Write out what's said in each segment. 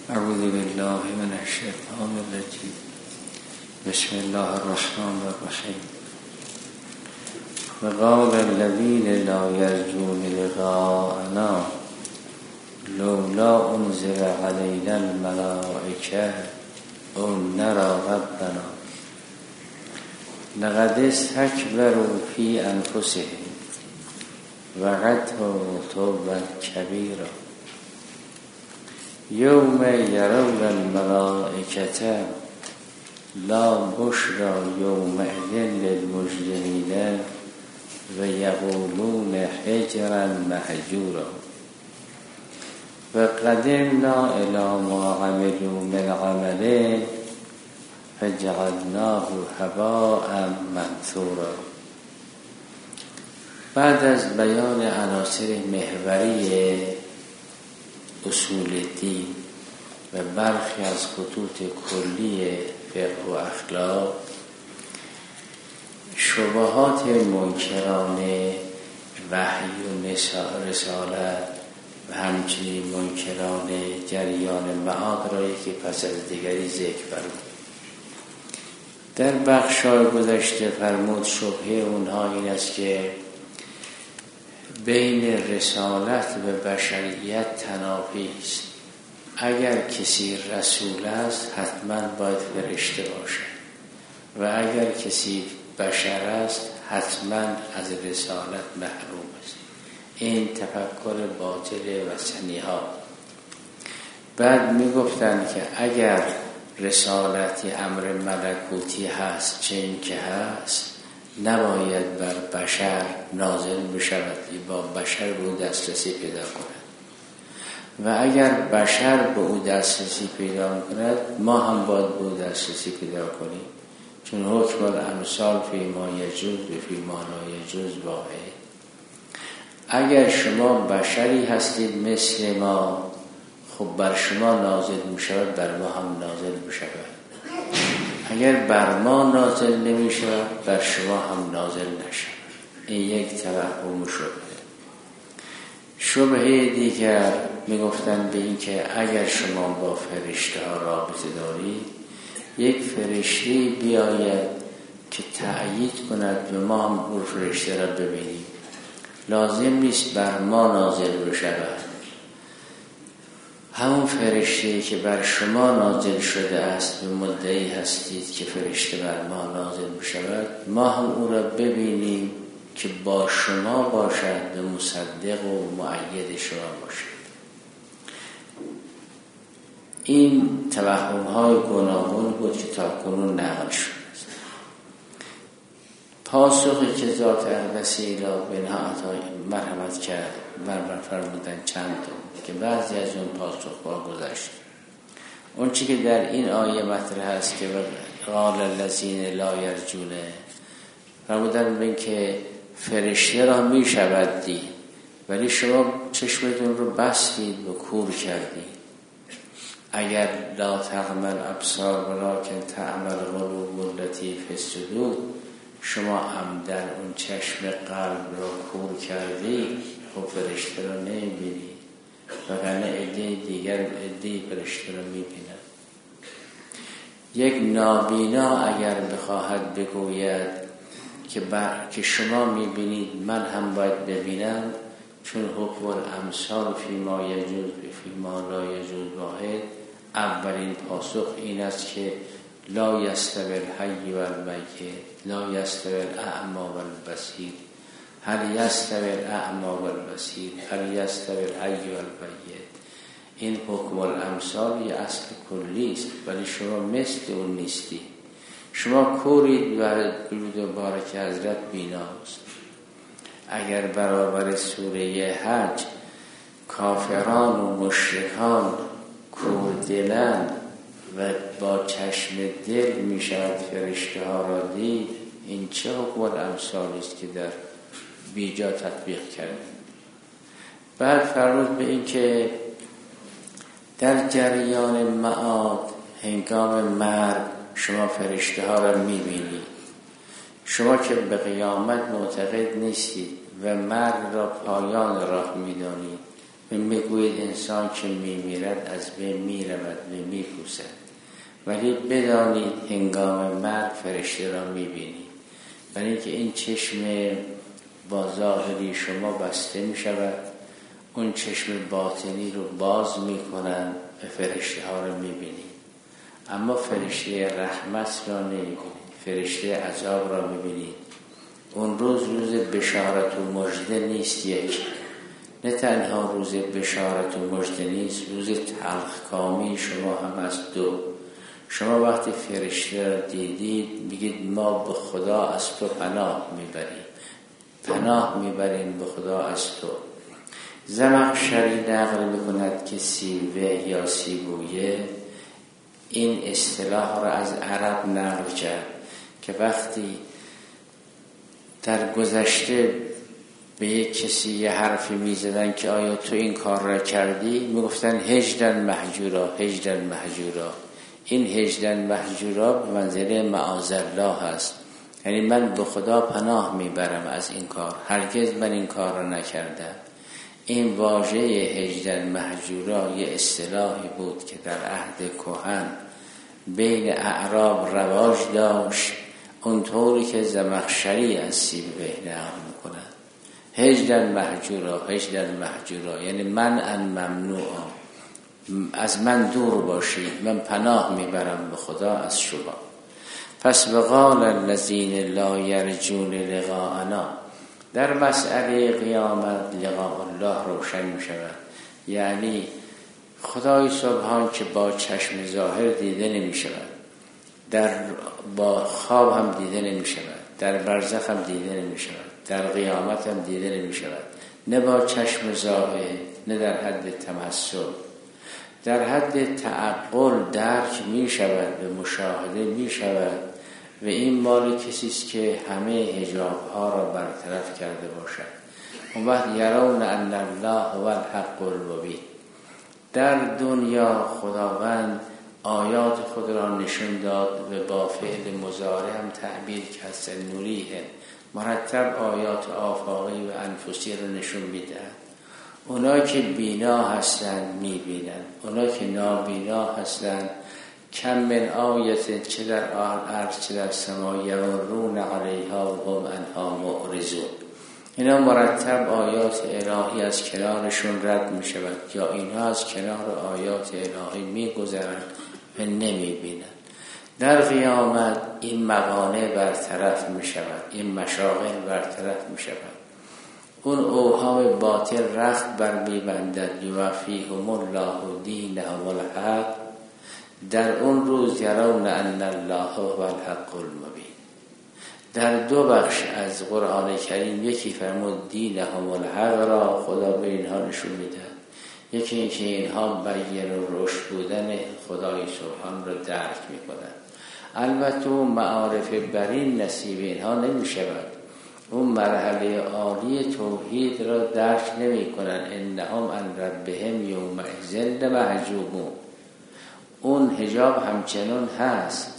اعوذ بالله من الشیطان الرجیم. بسم الله الرحمن الرحیم. وقال الذين لا يرجون لقاءنا لولا انزل علينا الملائكة او نرى ربنا لقد استكبروا في انفسهم وعتوا عتوا كبيرا یوم یرون الملائکة لا بشرى یومئذ للمجرمین و یقولون حجرا مهجورا و قدمنا الی ما عملوا من عمل فجعلناه هباء منثورا. بعد از بیان عناصر محوری اصول دین و برخی از خطوط کلی فقه و اخلاق، شبهات منکران وحی و رسالت و همچنین منکران جریان معاد را یکی پس از دیگری ذکر فرمود. در بخش‌های گذشته فرمود شبهه اونها این است که بین رسالت و بشریت تنافی است. اگر کسی رسول است حتما باید فرشته باشد و اگر کسی بشر است حتما از رسالت محروم است. این تفکر باطل و سنیها. بعد می گفتند که اگر رسالتی امر ملکوتی هست چه این که هست نباید بر بشر نازل بشود، با بشر به او دسترسی پیدا کند و اگر بشر به او دسترسی پیدا کند ما هم باید به او دسترسی پیدا کنیم، چون حکم الامثال فی ما یجوز و فی ما لا یجوز واحد. اگر شما بشری هستید مثل ما، خب بر شما نازل می شود بر ما هم نازل می شود. اگر بر ما نازل نمی شود بر شما هم نازل نشود. این یک توهم شبهه. شبهه دیگر می گفتن به این که اگر شما با فرشته ها رابطه دارید یک فرشته بیاید که تأیید کند و ما هم اون فرشته را ببینیم، لازم نیست بر ما نازل بشود. همون فرشته که بر شما نازل شده است به مدعی هستید که فرشته بر ما نازل بشود، ما هم او را ببینیم که با شما باشد و مصدق و مؤید شما باشد. این توهم‌های گوناگون بود که تا کنون نقل شد. پاسخی که ذات اقدسی به نهایت مرحمت کرد فرمودن چند تا که بعضی از اون پاسخ‌ها گذشت. اون چی که در این آیه مطرح است که قال الذین لا یرجون، فرمودن این که فرشته را می شود دید ولی شما چشمتون رو بستید و کور کردید. اگر لا تعمل ابصار ولکن تعمل قلوب التي فی الصدور، شما عمدن اون چشم قلب رو کور کردی، خب فرشته رو نمیبینی، وگرنه عده دیگر عده فرشته رو میبینن. یک نابینا اگر بخواهد بگوید که شما میبینید من هم باید ببینم، چون حکم الامثال فی ما یجوز فی ما لا یجوز واحد، اولین پاسخ این است که لا یستوی الحی و المیت لا یستوی الاعمی و البصیر هل یستوی الاعمی و البصیر هل یستوی الحی و المیت. این حکم الامثال یه اصل کلی است ولی شما مثل اون نیستی. شما کورید و بلود بارک حضرت بیناست. اگر برابر سوره حج کافران و مشرکان کوردلند و با چشم دل می شود فرشته ها را دید، این چه حکم الامثال است که در بیجا تطبیق کرد. بعد فرمود به این که در جریان معاد هنگام مرگ شما فرشته ها را می بینید. شما که به قیامت معتقد نیستید و مرگ را پایان راه می دانید و میگوید انسان که میمیرد از بین میرود و میپوسد، ولی بدانید هنگام مرگ فرشته را میبینید، برای اینکه این چشم با ظاهری شما بسته میشود، اون چشم باطنی رو باز میکنن و فرشته ها رو میبینید. اما فرشته رحمت را نمیبینید، فرشته عذاب را میبینید. اون روز بشارت و مژده نیست، یک، نه تنها روز بشارت و مژده نیست، روز تلخکامی شما هم از دو. شما وقتی فرشته را دیدید میگید ما به خدا از تو پناه میبریم به خدا از تو. زمخشری نقل میکند که سیبه یا سیبویه این اصطلاح را از عرب نقل کرد که وقتی در گذشته به یک کسی یه حرفی میزدن که آیا تو این کار را کردی، میگفتن هجدن محجورا. این هجدن محجورا به منزله معاذالله هست، یعنی من به خدا پناه میبرم از این کار، هرگز من این کار را نکردم. این واژه هجدن محجورا یه اصطلاحی بود که در عهد کهن بین اعراب رواج داشت، اونطوری که زمخشری از سیبویه نقل میکنن. هجدن محجورا یعنی من ان ممنوع، از من دور باشید، من پناه میبرم به خدا از شما. پس وقال الذین لا یرجون لقاءنا، در مسئله قیامت لقاء الله روشن میشود. یعنی خدای سبحان که با چشم ظاهر دیده نمیشود، با خواب هم دیده نمیشود، در برزخ هم دیده نمیشود، در قیامت هم دیده نمیشود، نه با چشم ظاهر نه در حد تمثل. در حد تعقل درک می شود و مشاهده می شود و این مال کسی است که همه حجاب ها را برطرف کرده باشد. اون وقت یرون ان الله هو الحق المبین. در دنیا خداوند آیات خود را نشون داد و با فعل مضارع هم تعبیر کرد، سنوریه، مرتب آیات آفاقی و انفسی را نشون میدهد. اونا که بینا هستند میبینند، اونا که نابینا هستند کم من آیت چه در عرض چه در سما یمرون علیها و هم انها معرضون. اینا مرتب آیات الهی از کنارشون رد می شود یا اینها از کنار آیات الهی می گذرند و نمی بینند. در قیامت این موانع برطرف می شود، این مشاغل برطرف می شود، اون اوهام باطل رخت بر می بندد. یوفیهم الله دینهم الحق. در اون روز یرون ان الله هو الحق المبین. در دو بخش از قرآن کریم، یکی فرمود دینهم الحق را خدا به اینها نشون میده، یکی اینکه اینها بیان و رشد بودن خدای سبحان را درک میکنن. البته اون معارف برین نصیب اینها نمیشود، اون مرحله عالی توحید را درک نمی کنن. انهم عن ربهم یومئذ لمحجوبون. اون حجاب همچنان هست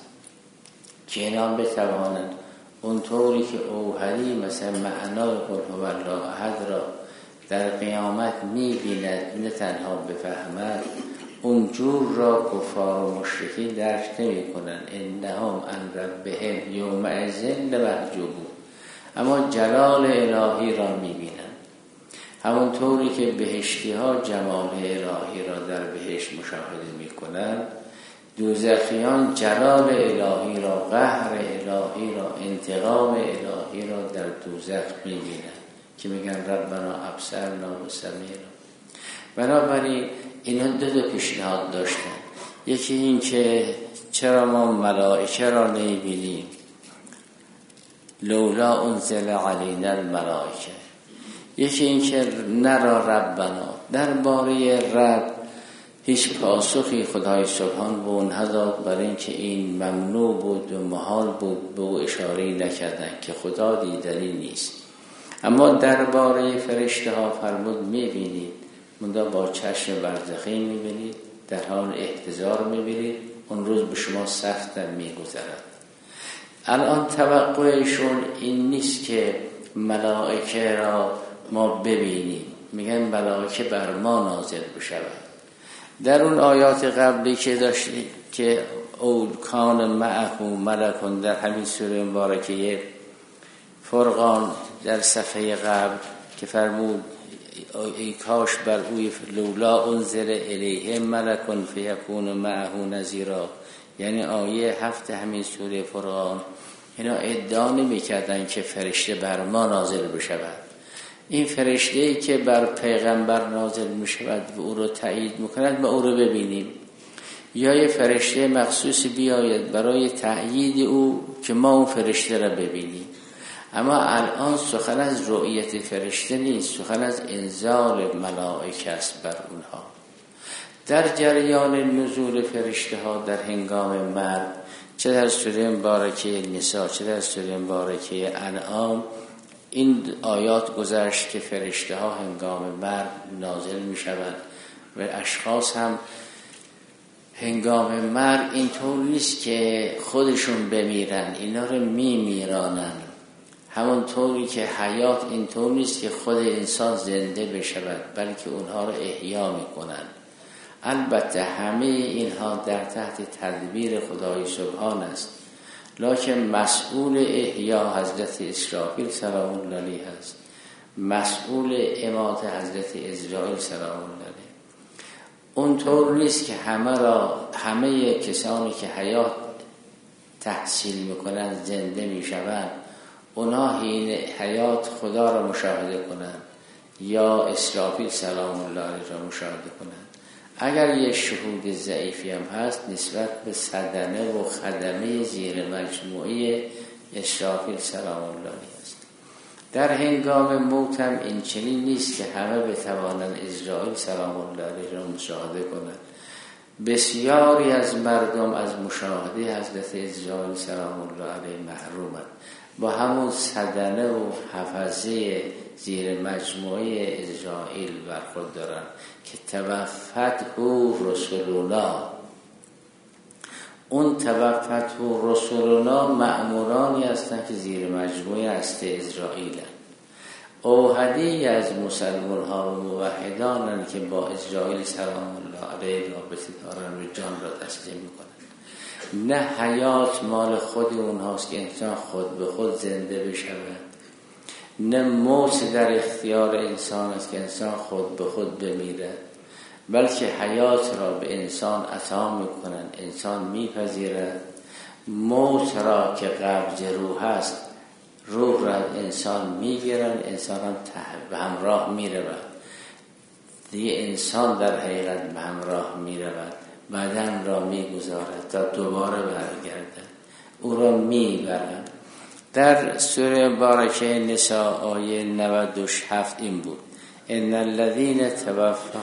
که اینا بتوانند اونطوری که اوحدی مثلا معنای قل هو الله احد را در قیامت می‌بیند، نه تنها بفهمد، اون جور را کفار و مشرکین درک نمی‌کنند. انهم عن ربهم یومئذ لمحجوبون. اما جلال الهی را می‌بینند، همونطوری که بهشتی ها جمال الهی را در بهشت مشاهده می‌کنند، دوزخیان جلال الهی را، قهر الهی را، انتقام الهی را در دوزخ می‌بینند که میگن ربنا ابصرنا و سمعنا. بنابراین اینا دو پیشنهاد داشتن. یکی این که چرا ما ملائکه را نمی‌بینیم، لولا انزل علینا الملائکه. یکی این که نرا ربنا، درباره رب هیچ پاسخی خدای سبحان به اونها داد، برای اینکه این ممنوع بود و محال بود، به او اشاره نکردن که خدا دیدنی نیست. اما درباره فرشته ها فرمود میبینید، مندا با چشم برزخی میبینید، در حال احتضار میبینید، اون روز به شما سخت میگذرد. الان توقعشون این نیست که ملائکه را ما ببینیم، میگن ملائکه بر ما نازل بشود. در اون آیات قبلی که داشتیم که او کان معه ملکون، در همین سوره مبارکه فرقان در صفحه قبل که فرمود ای کاش بر اوی لولا انزل الیه ملکون فیکون معه نذیرا، یعنی آیه 7 همین سوره فرقان. اینا ادعا نمی‌کردن که فرشته بر ما نازل بشود. این فرشته‌ای که بر پیغمبر نازل می‌شود و او رو تایید می‌کند ما او رو ببینیم، یا یه فرشته مخصوص بیاید برای تأیید او که ما اون فرشته را ببینیم. اما الان سخن از رؤیت فرشته نیست، سخن از انزال ملائکه است بر اونها. در جریان نزول فرشته ها در هنگام مرگ، چه در سوره مبارکه نساء چه در سوره مبارکه انعام، این آیات گذشت که فرشته ها هنگام مرگ نازل می شوند و اشخاص هم هنگام مرگ اینطور نیست که خودشون بمیرن، اینا رو میرانن. همون طوری که حیات اینطور نیست که خود انسان زنده بشود، بلکه اونها رو احیا میکنن. البته همه اینها در تحت تدبیر خدای سبحان است، لکن مسئول احیا حضرت اسرافیل سلام الله علیه است، مسئول امات حضرت اسرائیل سلام الله علیه. اونطور نیست که همه کسانی که حیات تحصیل میکنن زنده میشوند، اونا حین حیات خدا را مشاهده کنند یا اسرافیل سلام الله علیه را مشاهده کنند. اگر یه شهود ضعیفی هم هست نسبت به صدمه و خدمه زیر مجموعه اسرافیل سلام الله علیه است. در هنگام موت هم این چنین نیست که همه بتوانند اسرائیل سلام الله علیه را مشاهده کنند. بسیاری از مردم از مشاهده حضرت اسرائیل سلام الله علیه محرومند، با همون صدمه و حفظه زیر مجموعه اسرائیل برخورد دارن که توفته رسولنا. اون توفته رسولنا مأمورانی هستن که زیر مجموعه هست اسرائیل. اوحدی از مسلمان ها و موحدانن که با اسرائیل سلام الله علیه رابطه دارن و جان را تسلیم میکنن. نه حیات مال خود اونهاست که انسان خود به خود زنده بشود، نه موت در اختیار انسان است که انسان خود به خود بمیرد، بلکه حیات را به انسان عطا میکنن، انسان میپذیرد. موت را که قبض روح است، روح را انسان میگیرن، انسان هم به همراه میرود. دیگه انسان در حقیقت به همراه میرود، بدن را میگذارد تا دوباره برگردد، او را میبرد. در سوره مبارکه نساء آیه 97 این بود ان الذين توفوا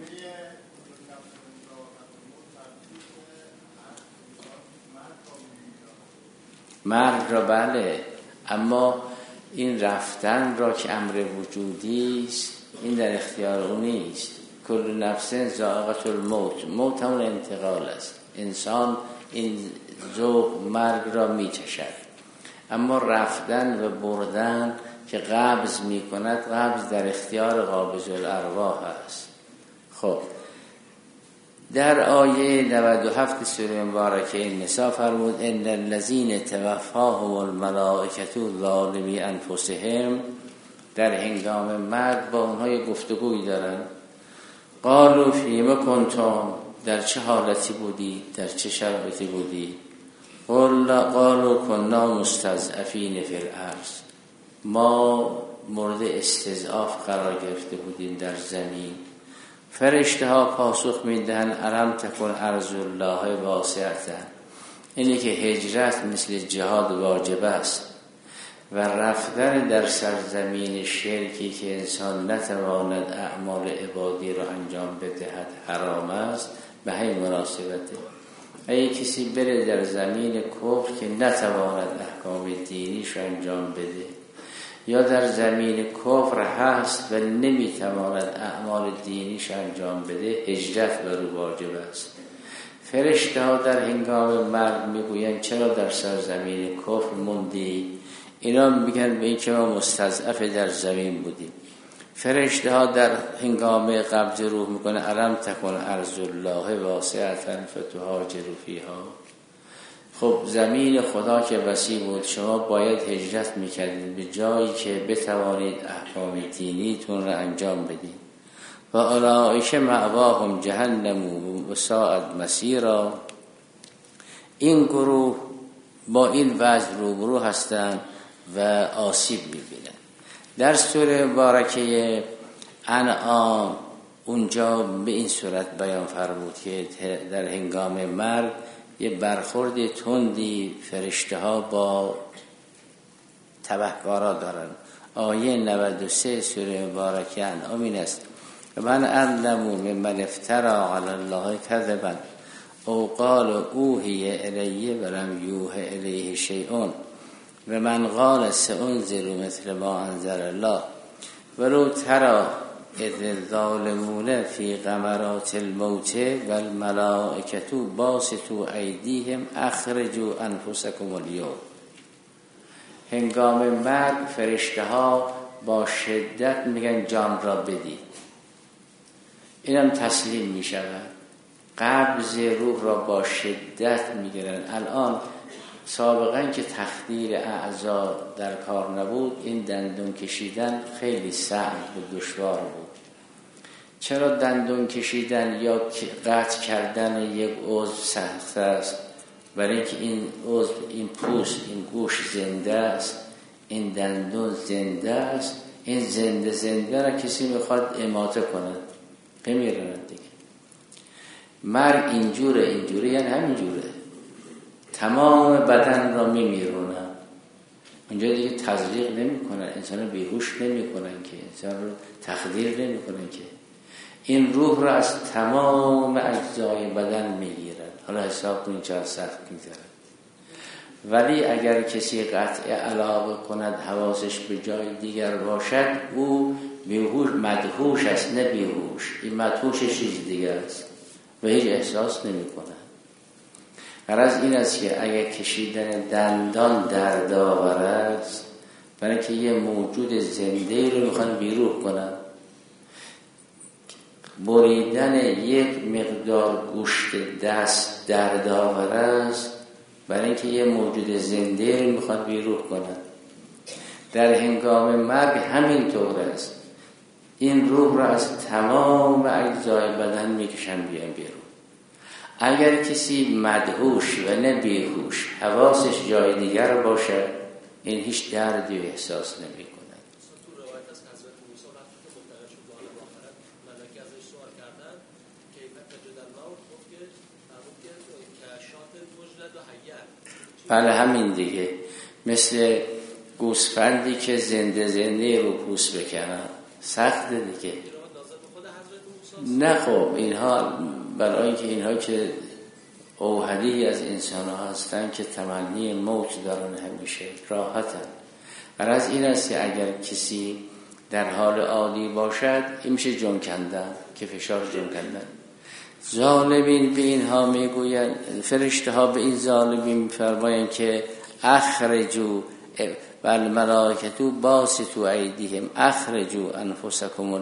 مرگ را بله، اما این رفتن را که امر وجودی است این در اختیار او نیست. کل نفس ذائقة الموت، موت همون انتقال است. انسان این ذوق مرگ را میچشد، اما رفتن و بردن که قبض میکند، قبض در اختیار قابض الارواح است. خب در آیه 97 سوره مبارکه نساء فرمود ان الذين توفاهم الملائکه ظالمی انفسهم، در هنگام مرگ با اونها گفتگوی دارن. قالوا فیما کنتم، در چه حالتی بودی، در چه شرایطی بودی؟ قالوا كنا مستضعفین فی الارض، ما مورد استضعاف قرار گرفته بودیم در زمین. فرشته ها پاسخ میدهند الم تکن ارض الله واسعه، اینی که هجرت مثل جهاد واجب است و رفتن در سرزمین شرکی که انسان نتواند اعمال عبادی را انجام بدهد حرام است. به همین مناسبته اگه کسی بره در زمین کفر که نتواند احکام دینیش انجام بده، یا در زمین کفر هست و نمیتواند اعمال دینیش انجام بده، هجرت بر او واجب است. فرشته ها در هنگام مرگ میگویند چرا در سرزمین کفر موندی؟ اینا میگن به این که ما مستضعف در زمین بودیم. فرشته ها در هنگام قبض روح میکنه الم تکن ارض الله واسعة فتهاجروا فیها. خب زمین خدا که وسیع بود، شما باید هجرت میکردید به جایی که بتوانید احکام دینیتون را انجام بدید. و اولئک مأواهم جهنم و ساءت مصیرا. این گروه با این وضع روبرو هستند و آسیب میبینند. در سوره مبارکه انعام اونجا به این صورت بیان فرمود که در هنگام مرگ یه برخورد تندی فرشته ها با تبهکارا دارن. آیه 93 سوره مبارکه انعام این است: من اظلم ممن افتری علی الله کذبا او قال اوحی الی ولم یوحى الیه شیء و من قال سأنزل مثل ما انزل الله ولو تری اذ الظالمون فی غمرات الموت والملائکة باسطوا ایدیهم اخرجوا انفسکم اليوم. هنگام مرگ فرشته ها با شدت میگن جان را بدید. اینم تسلیم میشود. قبض روح را با شدت میگیرن. الان سابقا که تخدیر اعضا در کار نبود، این دندون کشیدن خیلی سخت و دشوار بود. چرا دندون کشیدن یا قطع کردن یک عضو سخت است؟ برای اینکه این عضو، این پوست، این گوش زنده است، این دندون زنده است. این زنده را کسی میخواد اماته کنه، بمیرن دیگه. مرگ اینجوره یعنی همینجوره، تمام بدن را میمیرونن. اونجا دیگه تزریق نمی کنن، انسان رو بیهوش نمی کنن که، انسان رو تخدیر نمی کنن که. این روح را از تمام اجزای بدن میگیرن. حالا حساب کنید چقدر سخت میگذرن. ولی اگر کسی قطع علاقه کند، حواسش به جای دیگر باشد، او بیهوش مدهوش است، نه بیهوش. این مدهوش چیز دیگر است و هیچ احساس نمی کنن. غرض این است که اگر کشیدن دندان دردآور است، برای که یه موجود زنده رو میخوان بیروح کنن. بریدن یک مقدار گوشت دست دردآور است، برای اینکه یه موجود زنده رو میخوان بیروح کنن. در هنگام مرگ همین طور است. این روح را از تمام اجزای بدن میکشن بیان بیرون. اگر کسی مدهوش و نه بیهوش، حواسش جای دیگر باشه، این هیچ دردی احساس نمی کند. تو روایت از حضرت موسی وقتی که مبتلا شد به عالم آخرت، ملائکه ازش سوال کردن که تجد الموت، گفت که کشات مجلد و حیر. بله همین دیگه، مثل گوسفندی که زنده رو پوست بکنن، سخته دیگه. نه خب اینها برای که اینها که اوهدی از انسان ها هستن که تمنی موت دارن، همیشه راحتن. غرض این است که اگر کسی در حال عادی باشد، این میشه جون کندن، که فشار جون کندن. ظالمین به اینها میگوین، فرشته ها به این ظالمین میفرمایند که اخرجوا والملائکة باسطوا ایدیهم اخرجوا انفسکم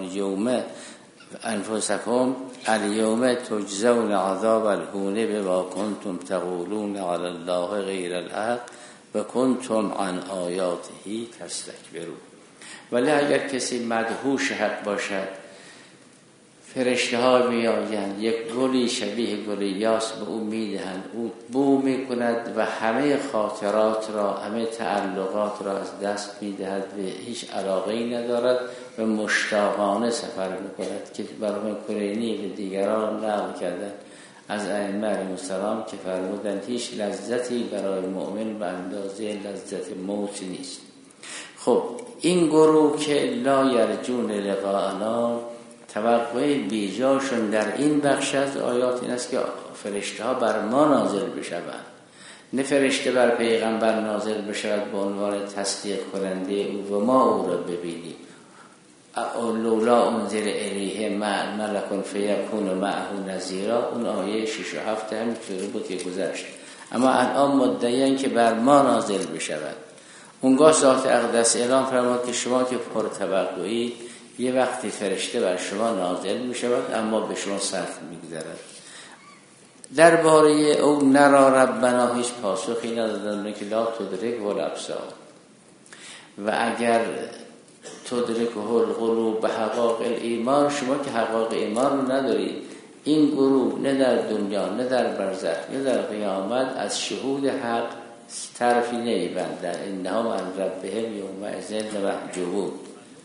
اليوم تجزون عذاب الهون بما کنتم تقولون علی الله غیر الحق و کنتم عن آیاته تستکبرون. ولی اگر کسی مدهوش حق باشد، فرشته ها میآیند، یک گلی شبیه گل یاس به او میدهند، او بو میکند و همه خاطرات را، همه تعلقات را از دست میدهد و هیچ علاقه‌ای ندارد و مشتاقانه سفر میکند که برای کرینی به دیگران نقل کردن از ائمه علیهم السلام که فرمودند هیچ لذتی برای مؤمن به اندازه لذت موت نیست. خب این گروه که لا یرجون لقاءنا، توقع بیجاشون در این بخش از آیات این است که فرشته ها بر ما نازل بشوند، نه فرشته بر پیغمبر نازل بشود به عنوان تصدیق کننده او و ما او را ببینیم. لولا انزل الیه ملک فیکون معه نذیرا، اون آیه 6 و 7 همینطوری بود که گذشت. اما الان مدعیان که بر ما نازل بشود. اونگاه ذات اقدس اعلام فرمود که شما که پر توقعی، یه وقتی فرشته بر شما نازل می شود اما به شما صرف می گذرد. درباره او نرا ربنا هیچ پاسخی ندادن که لا تدرک والابصار، و اگر تدرک القلوب به حقایق ایمان، شما که حقایق ایمان رو ندارید، این گروه نه در دنیا نه در برزخ نه در قیامت از شهود حق طرفی نمیبندن. انهم عن ربهم یومئذ لمحجوبون.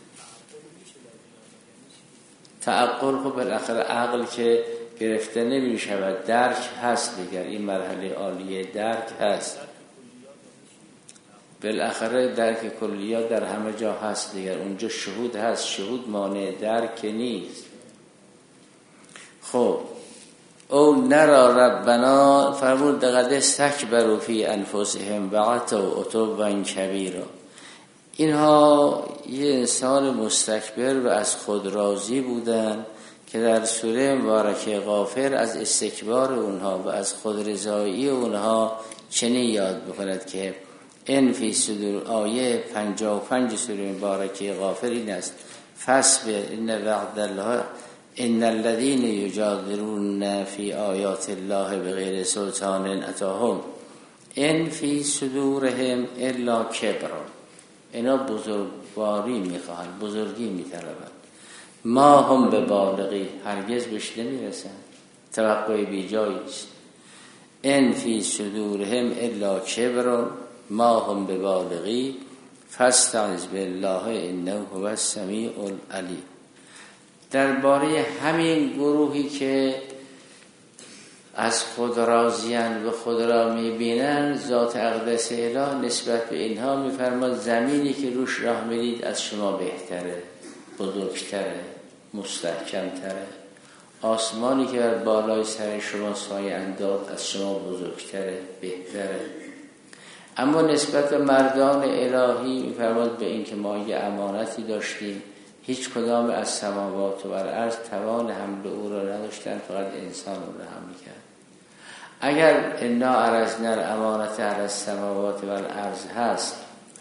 تعقل خب بالاخره عقل که گرفته نمی شود، درک هست دیگر، این مرحله عالیه درک هست، بالاخره درک کلیات در همه جا هست دیگر، اونجا شهود هست، شهود مانع درک نیست. خب او نرا ربنا فرمود قد استکبروا فی انفسهم وعتوا عتوا کبیرا. اینها یه انسان مستکبر و از خود راضی بودن که در سوره مبارکه غافر از استکبار اونها و از خود رضایی اونها چنین یاد بکند که ان فی صدور، آیه 55 سوره مبارکه غافر این است: فاصبر ان وعد الله ان الذين یجادلون فی آیات الله بغیر سلطان اتاهم ان فی صدورهم الا کبر. اینا بزرگواری میخواهند، بزرگی میطلبند. ما هم به بالغی، هرگز بهش نمیرسن، توقع بیجایی است. ان فی صدورهم الا کبر ما هم به بالغی فاستعذ بالله انه هو السمیع العلیم. درباره همین گروهی که از خود راضیان و خود را میبینن، ذات اقدس اله نسبت به اینها میفرماد زمینی که روش راه میرید از شما بهتره، بزرگتره، مستحکمتره. آسمانی که بر بالای سر شما سایه انداز از شما بزرگتره، بهتره. اما نسبت به مردان الهی میفرماد به این که ما یه امانتی داشتیم، هیچ کدام از سماوات و الارض توان حمل او را نداشتن، فقط انسان او را حمل کرد. اگر انا عرضنا الامانة علی السماوات و الارض هست،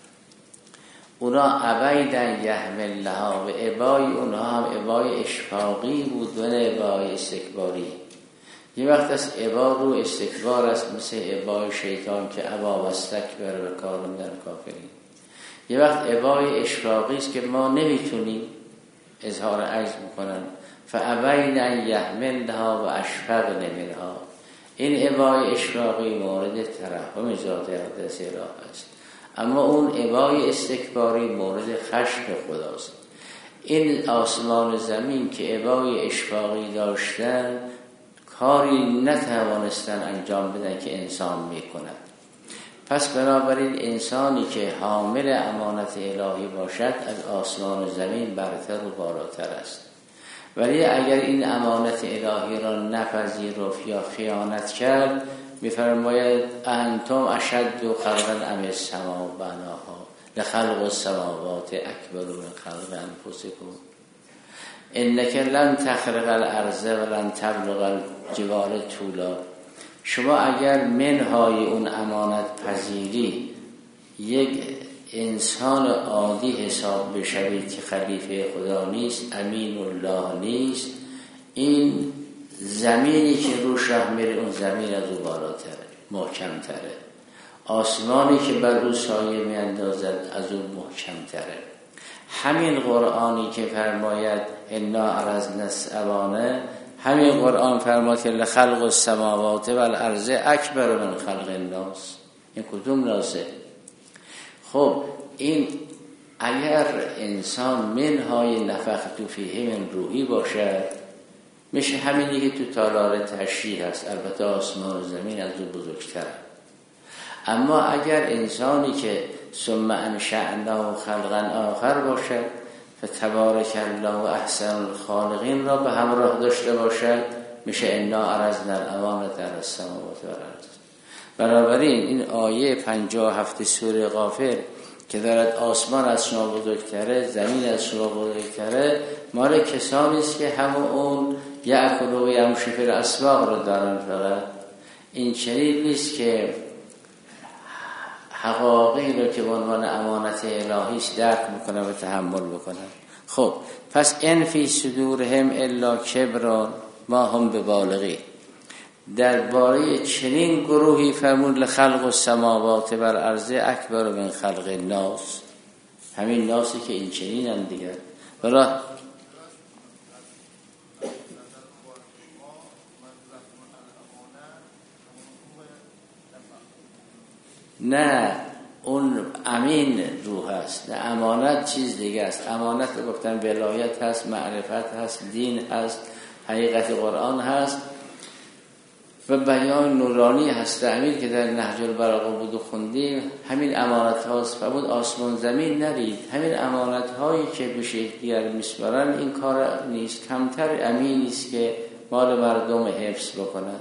اونا ابیدن یحملنها، و ابای اونها هم ابای اشفاقی بود و نه ابای استکباری. یه وقت از ابا رو استکبار است، مثل ابای شیطان که ابا و استکبر و کان من الکافرین. یه وقت ابای اشفاقی است که ما نمیتونیم، اظهار عجز میکنن، فابین ان یحملنها و اشفقن منها. این ابای اشفاقی مورد ترحم ذات اقدس اله است، اما اون ابای استکباری مورد خشم خداست. این آسمان و زمین که ابای اشفاقی داشتن کاری نتوانستن انجام بدن که انسان میکند. پس بنابراین انسانی که حامل امانت الهی باشد از آسمان و زمین برتر و بالاتر است. ولی اگر این امانت الهی را نپذیرفت یا خیانت کرد، میفرماید انتم اشد خلقا ام السماء بناها لخلق السماوات اکبر من خلق انفسکم انک لن تخرق الارض و لن تبلغ الجبال طولا. شما اگر منهای اون امانت پذیری یک انسان عادی حساب بشوید که خلیفه خدا نیست، امین الله نیست، این زمینی که روش راه میره اون زمین از او بالاتره، محکمتره. آسمانی که بر او سایه میاندازد از او محکمتره. همین قرآنی که فرماید انا عرضنا الامانة، همین قرآن فرماید که لخلق السماوات و الارض اکبر من خلق الناس. این کدوم ناسه؟ خب این اگر انسان منهای نفخت فیه من روحی باشد، میشه همینی که تو تالار تشریح هست. البته آسمان و زمین از او بزرگتره. اما اگر انسانی که ثم انشأناه خلقا آخر باشد، فتبارک الله احسن الخالقین را به همراه داشته باشد، میشه انا عرضنا الامانة علی السماوات و الارض. بنابراین این آیه 57 سوره غافر که دارد آسمان از شما بزرگتره، زمین از شما بزرگتره، مال کسانی است که همون اون یأکلوا و یمشوا فی الاسواق رو دارن. فقط این چنین نیست که حقایقی رو که به عنوان امانت الهی است درک میکنن و تحمل بکنن. خب پس ان فی صدورهم الا کبران ما هم ببالغی. درباره چنین گروهی فرمود لخلق السماوات والارض اکبر من خلق الناس، همین ناسی که این چنین هم دیگر ولی نه اون امین روح هست، نه امانت چیز دیگه است. امانت گفتن ولایت هست، معرفت هست، دین هست، حقیقت قرآن هست و بیان نورانی هست. امیر که در نهج البلاغه بود و خوندیم همین امانت هاست. فرمود آسمان زمین نرید، همین امانت هایی که به دیگر میسپارن این کار نیست، کمتر امینی است که مال مردم حفظ بکند،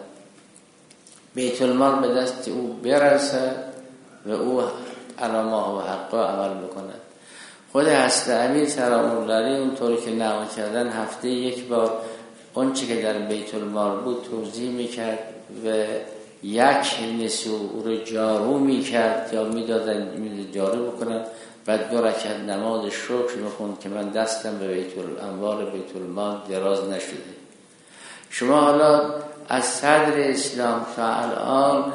بیت المال به دست او برسه و او علامه و حقا عمل بکند. خود حضرت امیر سلام الله علیه اونطوری که نقل کردن هفته یک بار اون چی که در بیت المال بود توزیع میکرد و یک نصف او رو جارو میکرد یا میدادن جارو بکنن، بعد 2 رکعت نماز شکر میخوند که من دستم به اموال بیت المال دراز نشده. شما حالا از صدر اسلام تا الان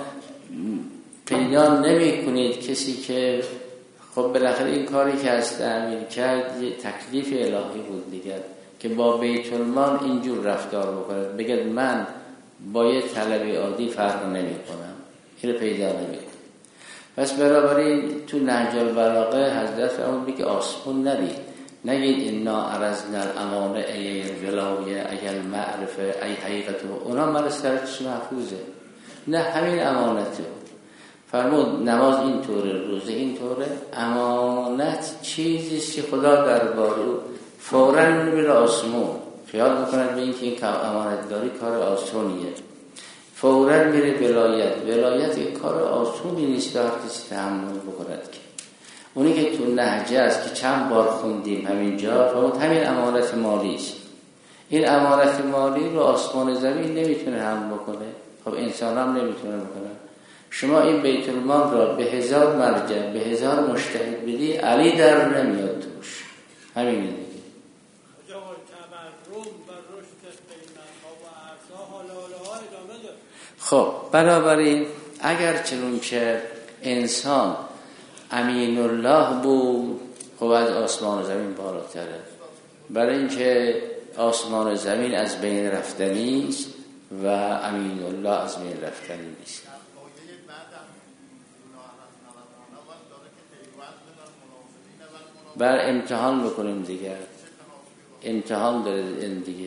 پیدا نمی کنید کسی که خب بالاخره این کاری که از امیر کرد یه تکلیف الهی بود دیگر که با بیت المال اینجور رفتار بکنه، بگه من با یه طلبی عادی فرق نمی کنم، این رو پیدا نمی کنم. پس برابری تو نهج البلاغه حضرت فرمود بگه آسمون نرید، نگید انا عرضنا الامانه ای الولایه ای المعرفه ای حقیقت، اونا مال سرچش محفوظه، نه همین امانته. فرمود نماز این طوره، روزه این طوره، امانت چیزیست که خدا درباره فوراً میره آسمون. خیال میکنند به این که این امانتداری کار آسونیه، فوراً میره ولایت این کار آسونی نیست در کسی تحمل بکند. که اونی که تو نهجه است که چند بار خوندیم همینجا، فرمود همین امانت مالی است. این امانت مالی رو آسمان زمین نمیتونه حمل بکنه، خب انسان هم نمیتونه بکنه. شما این بیت المال را به 1000 مرجع به 1000 مجتهد بدی علی در نمیاد توش، همین دیگه. خب بنابراین اگر چنون که انسان امین الله بود خب از آسمان و زمین بالاتره، برای اینکه آسمان و زمین از بین رفتنی است و امین الله از بین رفتنی نیست. بر امتحان بکنیم دیگر، امتحان داره این دیگه.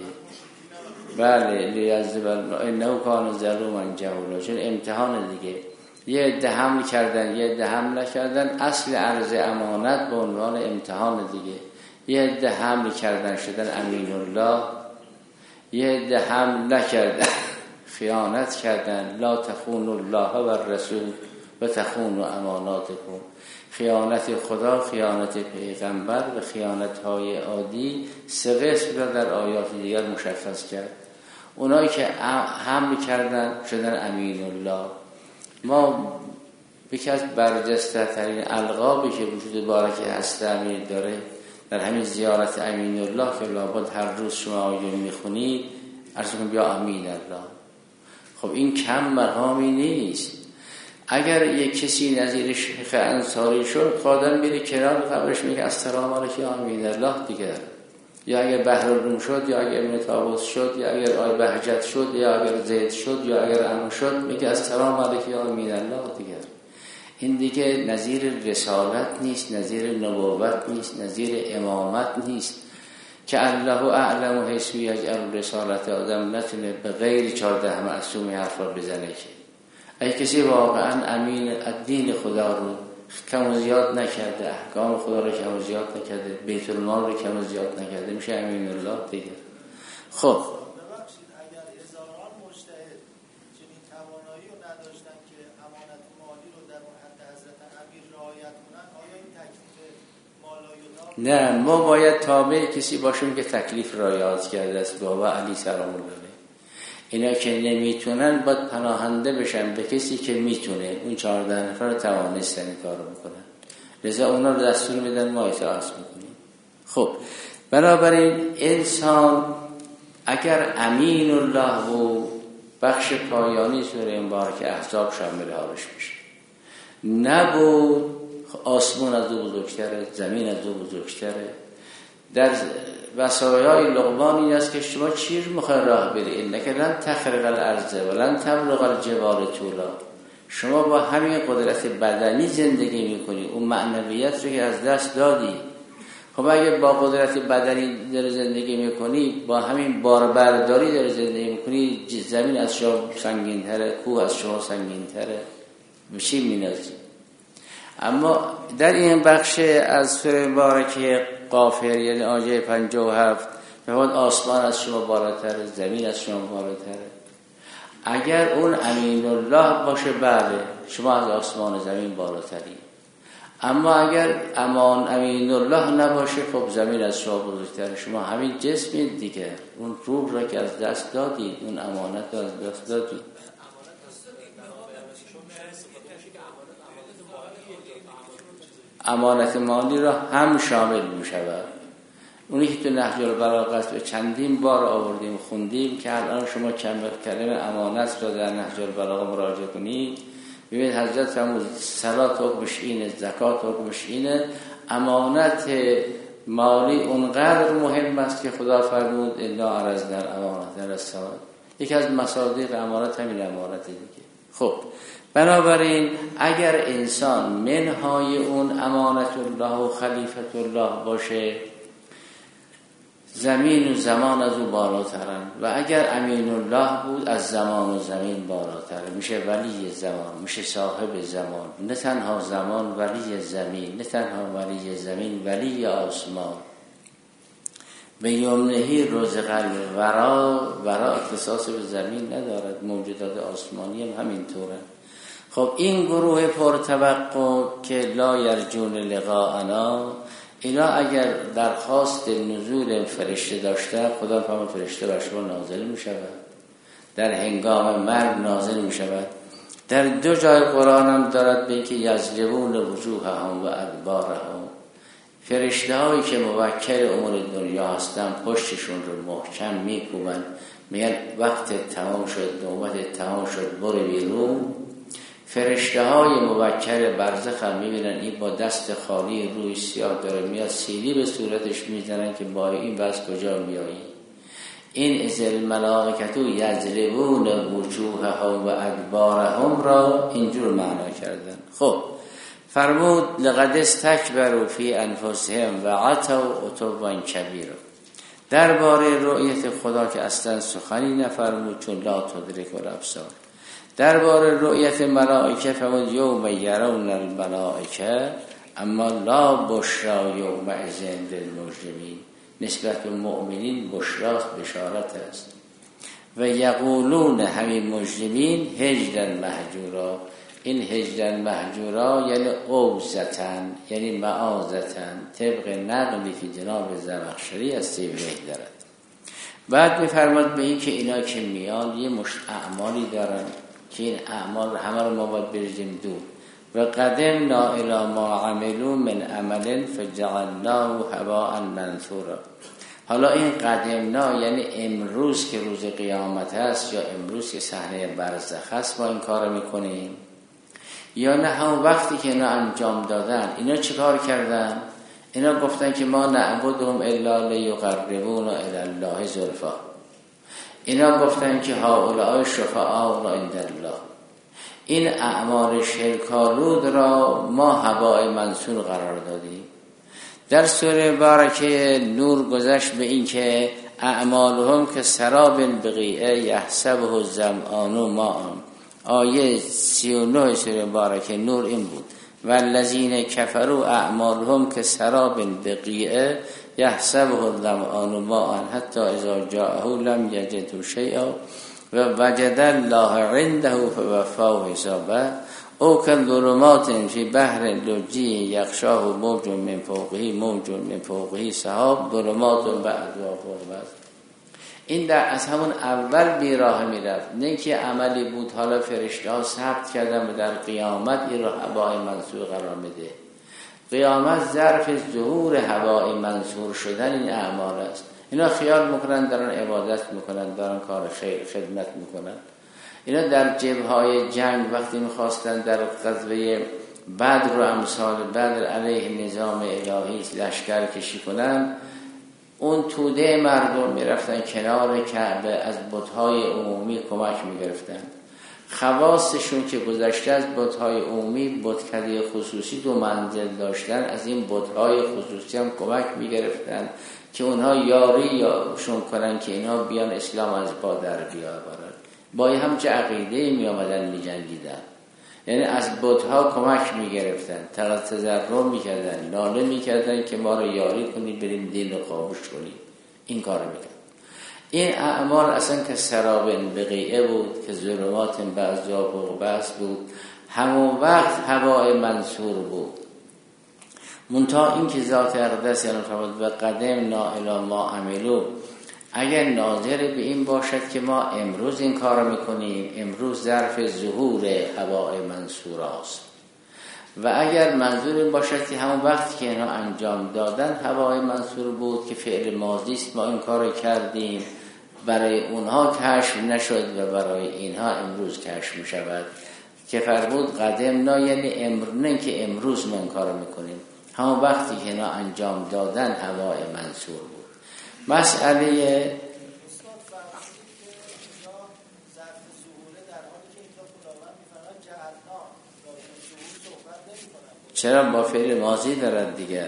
بله لیعذب انه کان ظلوما جهولا، چون امتحان دیگه. یه عده حمل کردن یه عده حمل نکردن، اصل عرض امانت به عنوان امتحان دیگه. یه عده حمل کردن شدن امین الله، یه عده حمل نکردن خیانت کردن. لا تخونوا الله و الرسول و تخونوا اماناتکم. خیانت خدا، خیانت پیغمبر و خیانت‌های عادی 3 قسم را در آیات دیگر مشخص کرد. اونایی که حمل کردن شدن امین الله. ما یکی از برجسته ترین القابی که وجود بارک هست امیر داره در همین زیارت امین الله که لابد هر روز شما آیه میخونید عرض کنم بیا امین الله. خب این کم مقامی نیست. اگر یک کسی نظیر شیخ انصاری شد قادم میره کنار قبرش میگه السلام علیکم امین الله دیگر، یا اگر بحرالروم شد یا اگر ابن طاووس شد یا اگر آی بهجت شد یا اگر زید شد یا اگر عمو شد میگه السلام علیکم امین الله دیگر. این دیگه نظیر رسالت نیست، نظیر نبوت نیست، نظیر امامت نیست که الله اعلم حیث یجعل رسالت آدم نتونه به غیر 14 معصومی حرف را بزنه. که اگه کسی واقعا امین دین خدا رو کم و زیاد نکرده، احکام خدا رو کم و زیاد نکرده، بیت المال رو کم و زیاد نکرده، میشه امین الله دیگه. خب ببخشید اگر هزاران مجتهد چنین توانایی رو نداشتن که امانت مالی رو در حد حضرت امیر رعایت کنن، آیا این تکلیف مالایوتا؟ نه، ما باید تابع کسی باشیم که تکلیف رعایت کرده است. بابا علی سلام الله اینا که نمیتونن باید پناهنده بشن به کسی که میتونه. اون 14 نفر رو توانستن این کار رو بکنن، لذا اونا رو دستور میدن ما اطاعت میکنیم. خب بنابراین انسان اگر امین الله بود، بخش پایانی سوره مبارکه احزاب شامل حالش میشه. نبود، آسمان از او بزرگتره، زمین از او بزرگتره. در وصایای لقمان این است که شما چی میخوای راه بری؟ انک لن تخرق الارض ولن تبلغ الجبال طولا. شما با همین قدرت بدنی زندگی میکنی، اون معنویت رو که از دست دادی. خب اگه با قدرت بدنی داری زندگی میکنی، با همین باربرداری داری زندگی میکنی، زمین از شما سنگین‌تره، کوه از شما سنگین‌تره، به چی مینازی؟ اما در این بخش از سوره مبارکه غافر، یعنی آیه 57، میگه آسمان از شما بالاتره، زمین از شما بالاتره. اگر اون امین الله باشه، بله شما از آسمان و زمین بالاتری. اما اگر امین الله نباشه، خب زمین از شما بزرگتره. شما همین جسمید دیگه، اون روح را که از دست دادید، اون امانت را از دست دادید. امانت مالی را هم شامل می شود. اونی که تو نهج البلاغه چندین بار آوردیم خوندیم که الان شما کلمه امانت را در نهج البلاغه مراجعه کنید، ببینید حضرت فرمود صلات حکمش اینه، زکات حکمش اینه. امانت مالی اونقدر مهم است که خدا فرمود انا عرضنا الامانة علی السماوات. یکی از مصادیق امانت همین امانت دیگه. خب بنابراین اگر انسان منهای اون امانت الله و خلیفت الله باشه، زمین و زمان از او بالاترن. و اگر امین الله بود، از زمان و زمین بالاتره، میشه ولی زمان، میشه صاحب زمان. نه تنها زمان، ولی زمین. نه تنها ولی زمین، ولی آسمان. به یمنهی رزق الورا اختصاص به زمین ندارد، موجودات آسمانی هم همینطوره. خب این گروه پرتوقع که لا یرجون لقاءنا، اینا اگر درخواست نزول فرشته داشته، خدا فرمان فرشته بر شما نازل می شود، در هنگام مرگ نازل می شود. در 2 جای قرآن هم دارد به اینکه یضربون وجوههم و ادبارهم، فرشته هایی که موکل امور دنیا هستن پشتشون رو محکم میکوبن، میگن وقت تمام شد، نوبت تمام شد، برو بیرون. فرشته های موکل برزخ هم میبینن این با دست خالی روی سیاه داره میاد، سیلی به صورتش میزنن که با این بس کجا میایی. این از الملائکه یضربون وجوههم و ادبارهم را اینجور معنا کردن. خب فرمود لقد استکبروا فی انفسهم و عتوا عتوا کبیرا. درباره رؤیت خدا که اصلا سخنی نفرمود، چون لا تدرک الابصار. درباره رؤیت ملائکه فرمود یوم یرون الملائکه اما لا بشرا یومئذ للمجرمین. نسبت به مؤمنین بشراست، بشارت است. و یقولون همین مجرمین هجرا مهجورا. این هجرا مهجورا یعنی اوزتن، یعنی معاذتن، طبق نقلی که جناب زمخشری از سیبویه دارد. بعد میفرماد به این که اینا که میان یه مشت اعمالی دارن که این اعمال همه رو ما باید بریزیم دور. و قدمنا الی ما عملوا من عمل فجعلناه هباء منثورا. حالا این قدمنا یعنی امروز که روز قیامت هست، یا امروز که صحنه برزخ هست ما این کار میکنیم، یا نه همون وقتی که اینا انجام دادن. اینا چه کار کردن؟ اینا گفتن که ما نعبدهم الا لیقربونا الی الله زلفا. اینا گفتن که هؤلاء شفعاء عند الله. این اعمال شرک‌آلود را ما هباء منثور قرار دادیم. در سوره مبارکه نور گذشت به این که اعمالهم که سراب بقیعه یحسبه الظمآن ماء. آیه 39 سوره مبارکه نور این بود والذین کفروا اعمالهم که سراب بقیعه یحسبه الظمآن ماء حتی اذا جاءه لم یجده شیئا و وجد الله عنده فوفاه حسابه او کظلمات فی بحر لجی یغشاه موج من فوقه موج من فوقه سحاب ظلمات بعضها فوق بعض. این در از همون اول بیراه میرفت، نه که عملی بود حالا فرشته ها ثبت کردن و در قیامت این را هباء منثور قرار میده. قیامت ظرف ظهور هوای منصور شدن این اعمال است. اینا خیال میکنن دارن عبادت میکنن، دارن کار خیر خدمت میکنن. اینا در جبهه‌های جنگ وقتی میخواستن در غزوه بدر و امثال بدر علیه نظام الهی لشکر کشی کنن، اون توده مردم میرفتن کنار کعبه از بت‌های عمومی کمک میگرفتن. خواستشون که گذشته از بت‌های عمومی بتکده خصوصی دو منزل داشتن، از این بت‌های خصوصی هم کمک میگرفتن که اونها یاری یاشون کنن که اینا بیان اسلام از با در بیاورن. با همچه عقیده می آمدن می جنگیدن، یعنی از بت‌ها کمک می گرفتن، تضرع می کردن، ناله می کردن که ما رو یاری کنید بریم دین رو خاموش کنید. این کار می کردن. این اعمال اصلا که سراب بقیعه بود، که ظلمات بعضا فوق بعض بود، همون وقت هوای منصور بود. منتها این که ذات اقدس یعنی فرمود و قدمنا الی ما عملوا، اگر ناظر به این باشد که ما امروز این کار رو میکنیم، امروز ظرف ظهور هوای منصور است، و اگر منظور این باشد که همون وقتی که اینا انجام دادن هوای منصور بود که فعل ماضی است، ما این کار رو کردیم، برای اونها کشف نشد و برای اینها امروز کشف میشود. که فرمود قدمنا یعنی نه که امروز ما این کار رو میکنیم، همون وقتی که اینا انجام دادن هوای منصور بود. مسئله چرا با فعل ماضی دارد دیگر؟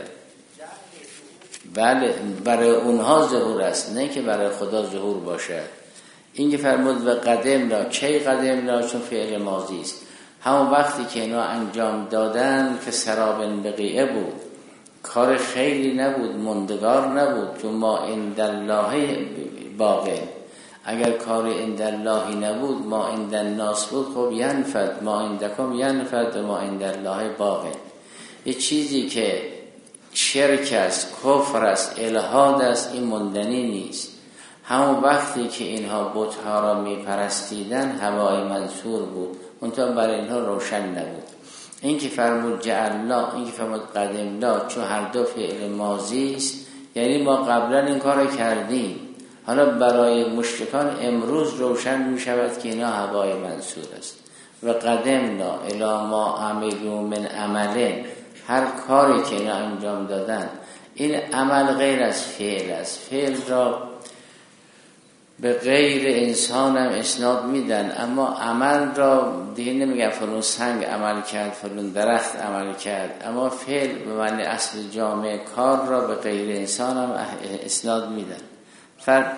بله برای اونها ظهور است، نه که برای خدا ظهور باشد. این که فرمود و قدمنا، کی قدمنا؟ چون فعل ماضی است، همون وقتی که اینا انجام دادن که سراب بقیعه بود، کار خیلی نبود، مندگار نبود، چون ما عند الله باقی. اگر کار عند اللهی نبود، ما عند الناس بود، خب ینفد، ما عندکم ینفد و ما عند الله باقی. یه چیزی که شرک است، کفر است، الحاد است، این مندنی نیست. همون وقتی که اینها بت‌ها را میپرستیدن هوای منصور بود، منتها برای اینها روشن نبود. این که فرمود جعلنا، این که فرمود قدمنا، چون هر دو فعل ماضی است، یعنی ما قبلا این کار کردیم، حالا برای مشرکان امروز روشن می شود که اینا هوای منصور است. و قدمنا الی ما عملوا من عمل، هر کاری که اینا انجام دادن، این عمل غیر از فعل است. فعل را به غیر انسان هم اسناد میدن، اما عمل را دیگه نمیگن فلان سنگ عمل کرد، فلان درخت عمل کرد، اما فعل به معنی اصل جامع کار را به غیر انسان هم اسناد میدن. وقتی اعمال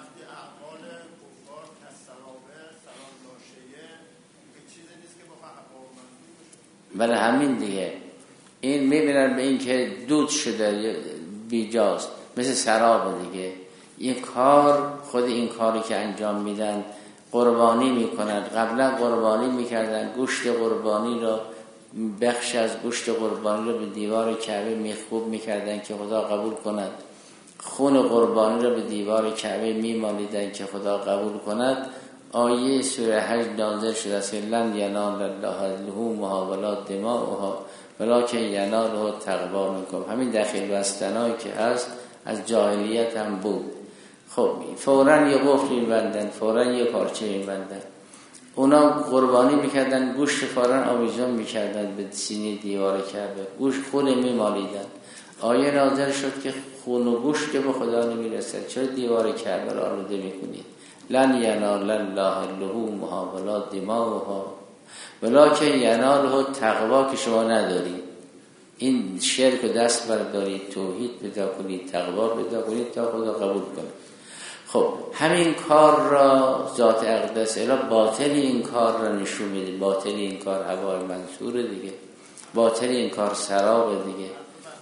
کفار کسرابه سلام ناشیه چیزی نیست که بخواه هوا بله همین دیگه. این میبینن به این که دود شده بیجاست، مثل سراب دیگه. این کار، خود این کاری که انجام میدن قربانی میکنن. قبلا قربانی میکردن، گوشت قربانی رو، بخش از گوشت قربانی رو به دیوار کعبه میخوب میکردن که خدا قبول کند. خون قربانی رو به دیوار کعبه میمالیدن که خدا قبول کند. آیه سوره حج نازل شده است که لن ینال الله لحومها ولا دماؤها ولکن یناله تقوا منکم. همین داخل بستنایی که هست از جاهلیت هم بود. خب فوراً یه قفل می‌بندن، فوراً یه پارچه می‌بندن. اونا قربانی میکردن، گوشت فوراً آویزون میکردن به سینه دیوار کعبه، گوشت خون میمالیدن. آیه نازل شد که خون و گوشت که به خدا نمیرسد، چرا دیوار کعبه را آلوده میکنید؟ لن ینال الله لحومها ولا دماؤها ولکن یناله تقوا، که شما ندارید. این شرک و دست بردارید، توحید پیدا کنید، تقوا پیدا کنید تا خدا قبول کنه. خب همین کار را ذات اقدس اله باطل این کار را نشون میده. باطل این کار هوای منصور دیگه، باطل این کار سراب دیگه،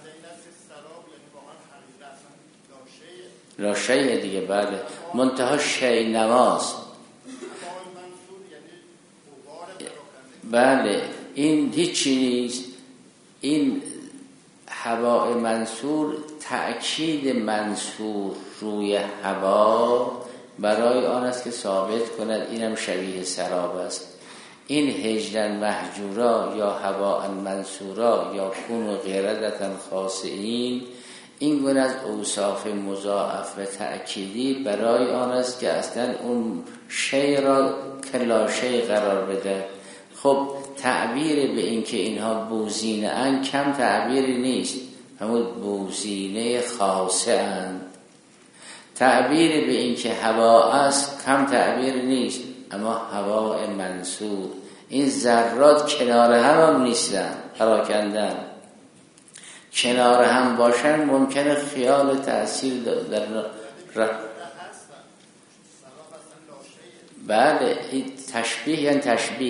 لاشیه دیگه. بله منتها شیء نماز. بله این هیچی نیست. این هوای منصور تأکید منصور روی هوا برای آن است که ثابت کند اینم شبیه سراب است. این هجرن محجورا یا هواء منصورا یا کون و غیردتن خاصین، این گونه از اوصاف مضاعف و تأکیدی برای آن است که اصلا اون شی را کلاشه قرار بده. خب تعبیر به این که اینها بوزینه اند کم تعبیری نیست، همون بوزینه خاصه اند. تعبیر به این که هوا است کم تعبیر نیست، اما هوا منصور. این ذرات کنار هم نیستن، پراکندن. کنار هم باشن ممکنه خیال تأثیر در بله. این تشبیه یعنی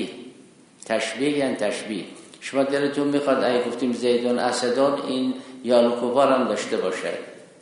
تشبیه. شما دلتون میخواد اگه گفتیم زیدون اسدون این یالوکوبار هم داشته باشه.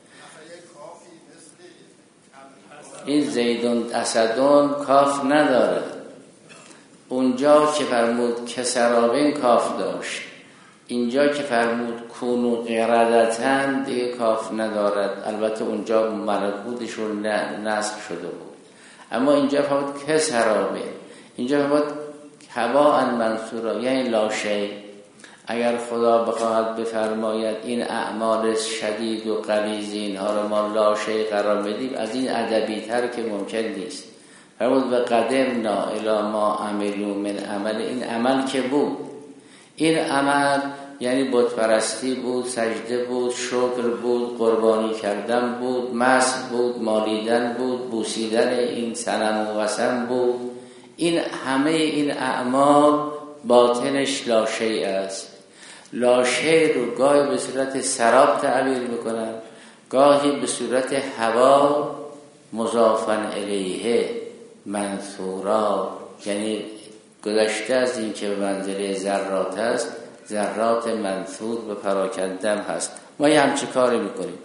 این زیدون اسدون کاف نداره. اونجا که فرمود کسرابین کاف داشت، اینجا که فرمود کونو قردتن دیگه کاف ندارد. البته اونجا ملکوتشون نسخ شده بود، اما اینجا فرمود کسرابین، اینجا فرمود هواء منصورا یعنی لاشه. اگر خدا بخواهد بفرماید این اعمال شدید و غلیظ اینها رو ما لاشه قرار بدیم، از این ادبی تر که ممکن نیست. فرمود و قدمنا الی ما عملوا من عمل. این عمل که بود، این عمل یعنی بت پرستی بود، سجده بود، شکر بود، قربانی کردن بود، مسح بود، مالیدن بود، بوسیدن این صنم و وثن بود. این همه این اعمال باطنش لاشه است. لاشه رو گاهی به صورت سراب تعبیر میکنن، گاهی به صورت هوا مضافن الیه منصورا، یعنی گذشته از این که به منزله ذرات است، ذرات منصور به پراکندن هست. ما یه همچه کاری میکنیم.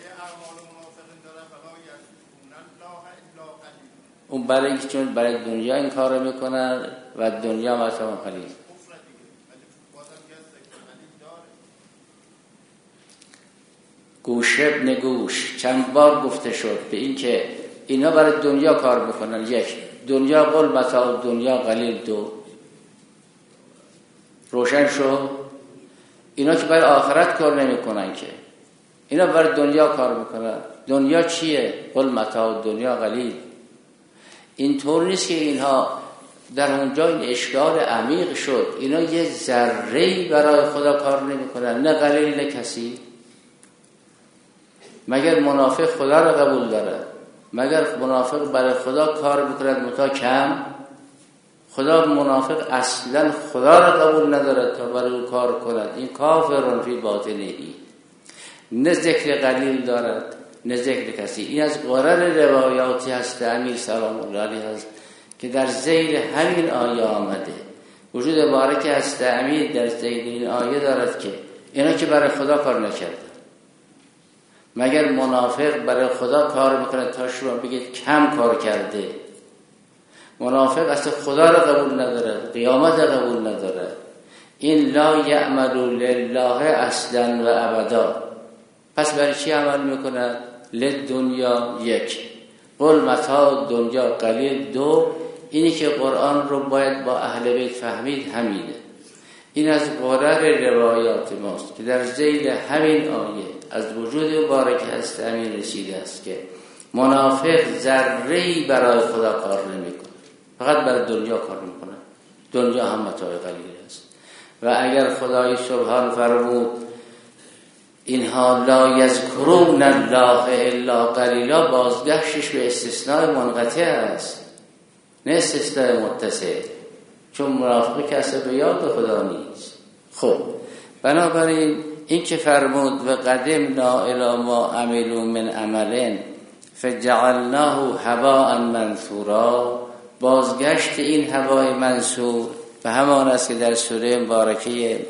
اون برای چون برای دنیا این کارو میکنن و دنیا مثلا خلیل گوش ابن گوش چند بار گفته شد به این که اینا برای دنیا کار میکنن. یک، دنیا قل متاع دنیا قلیل. دو، روشن شد اینا که برای آخرت کار نمیکنن، که اینا برای دنیا کار میکنن. دنیا چیه؟ قل متاع دنیا قلیل. این طور نیست که اینها در اونجا این اشکال عمیق شد. اینا یه ذره‌ای برای خدا کار نمیکنن، نه قلیل نه کثیر. مگر منافق خدا را قبول دارد؟ مگر منافق برای خدا کار میکند متا کم؟ خدا منافق اصلا خدا را قبول ندارد تا برای او کار کند. این کافرون فی باطنهی، نه ذکر قلیل دارد نه ذکر کثیر. این از قرر روایاتی هست امیر سلام الله علیه هست که در ذیل همین آیه آمده. وجود مبارک هست امیر در ذیل این آیه دارد که اینا که برای خدا کار نکرده. مگر منافق برای خدا کار میکنه تا شما بگید کم کار کرده؟ منافق اصلا خدا را قبول ندارد، قیامت را قبول ندارد. این لا یعمل لله اصلا و ابدا. پس برای چی عمل میکند؟ لدنیا. یک، قل متاع دنیا قلیل. دو، اینی که قرآن رو باید با اهل بیت فهمید همینه. این از قرر روایات ماست که در ذیل همین آیه از وجود مبارک هست امین رسیده است که منافق ذره‌ای برای خدا کار نمیکنه، فقط برای دنیا کار میکنه. دنیا هم متاع قلیل است. و اگر خدای سبحان فرمود اینها لا یذکرون الله الا قلیلا، بازگشتش به استثناء منقطع است نه استثناء متصل، چون منافقی کسی به یاد خدا نیست. خب بنابراین این که فرمود و قدمنا الی ما عملوا من عمل فجعلناه هواء منثورا، بازگشت این هوای منثور به همان است که در سوره مبارکه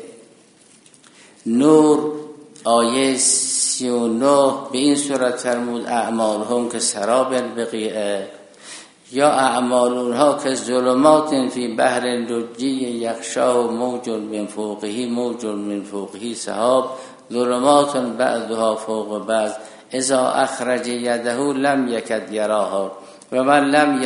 نور آیه 39 به این صورت فرمود اعمالهم که سراب بقیعه، یا اعمال اونها که ظلمات فی بحر لجی یغشاه موج من فوقه موج من فوقه سحاب ظلمات بعضها فوق بعض اذا اخرج یده لم یکد یراها و من لم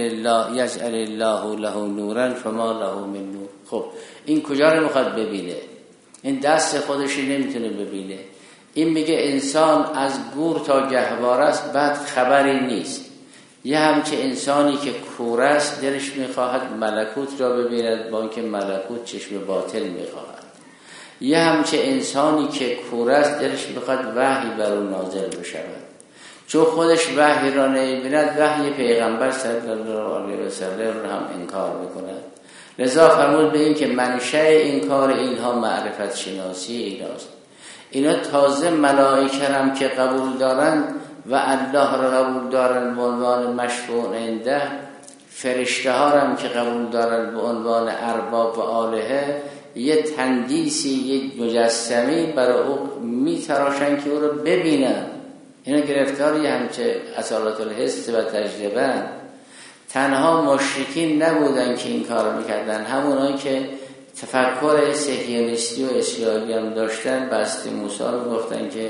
یجعل الله له نورا فما له من نور. خب این کجا رو میخواد ببینه؟ این دست خودش نمیتونه ببینه. این میگه انسان از گور تا گهواره است، بعد خبری نیست. یه همچه انسانی که کور است دلش میخواهد ملکوت را ببیند، با اینکه ملکوت چشم باطل میخواهد. یه همچه انسانی که کور است دلش میخواهد وحی بر او نازل بشود، چون خودش وحی را نمیبیند وحی پیغمبر صلی الله علیه و سلم را هم انکار میکند. لذا فرمود به این که منشأ این کار اینها معرفت شناسی ایناست. اینا تازه ملائکه هم که قبول دارن و الله را قبول دارن به عنوان مشفوع عنده، فرشته ها هم که قبول دارن به عنوان ارباب و آلهه، یه تندیسی، یه مجسمی برای او میتراشن که او رو ببینن. اینا گرفتاری همچه اصالت الحس و تجربه. تنها مشرکین نبودن که این کار میکردن، همونایی که تفکر صهیونیستی و اسرائیلی هم داشتن، بسته موسی رو گفتن که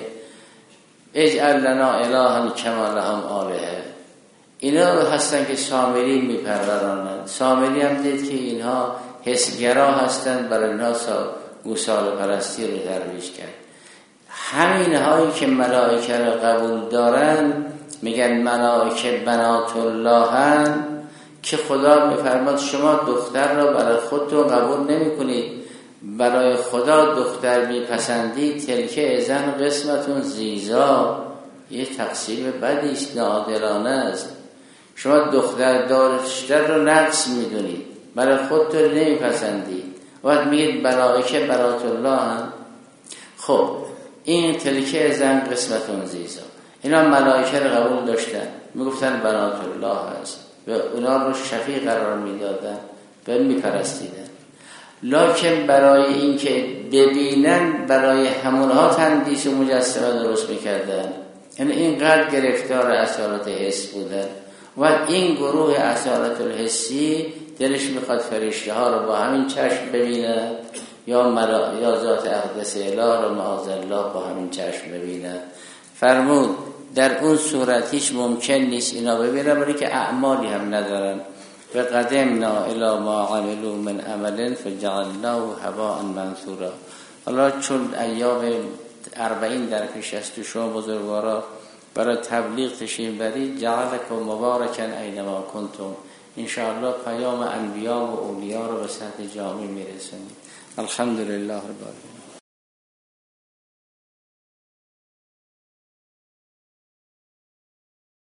اجعل لنا الها کما لهم آلهه. اینا رو هستن که سامری میپرورانند. سامری هم دید که اینها حسگرا هستن، برای اینها گوساله پرستی رو ترویج کرد. همین هایی که ملائکه رو قبول دارن میگن ملائکه بنات الله هن، که خدا میفرماد شما دختر را برای خودتون قبول نمی کنید، برای خدا دختر میپسندید، تلکه ازن قسمتون زیزا. یه تقسیم بدیست، ناعادلانه است. شما دختر داشتن رو نقص میدونید، برای خودتون نمیپسندید، وقت میگید ملائکه بنات الله هن. خب این تلکه ازن قسمتون زیزا، اینا ملائکه رو قبول داشتن، میگفتن بنات الله هست و اونا رو شفیع قرار میدادن و میپرستیدن. لکن برای این که ببینن، برای همونها تندیس و مجسمه درست میکردن. یعنی اینقدر گرفتار اصالت حس بودن. و این گروه اصالت الحسی دلش میخواد فرشته ها رو با همین چشم ببینه، یا ذات اقدس اله رو معاذ الله با همین چشم ببینه. فرمود در اون صورت هیچ ممکن نیست اینا ببینن، برای که اعمالی هم ندارن. و قدمنا الی ما عملوا من عمل فجعلناه هباء منثورا. حالا چون ایام 40 در پیش است و شما بزرگوارا برای تبلیغ تشریف برید، جعلکم مبارکا اینما کنتم. انشاءالله پیام انبیا و اولیا رو به سطح جامع میرسونید. الحمدلله رب العالمین.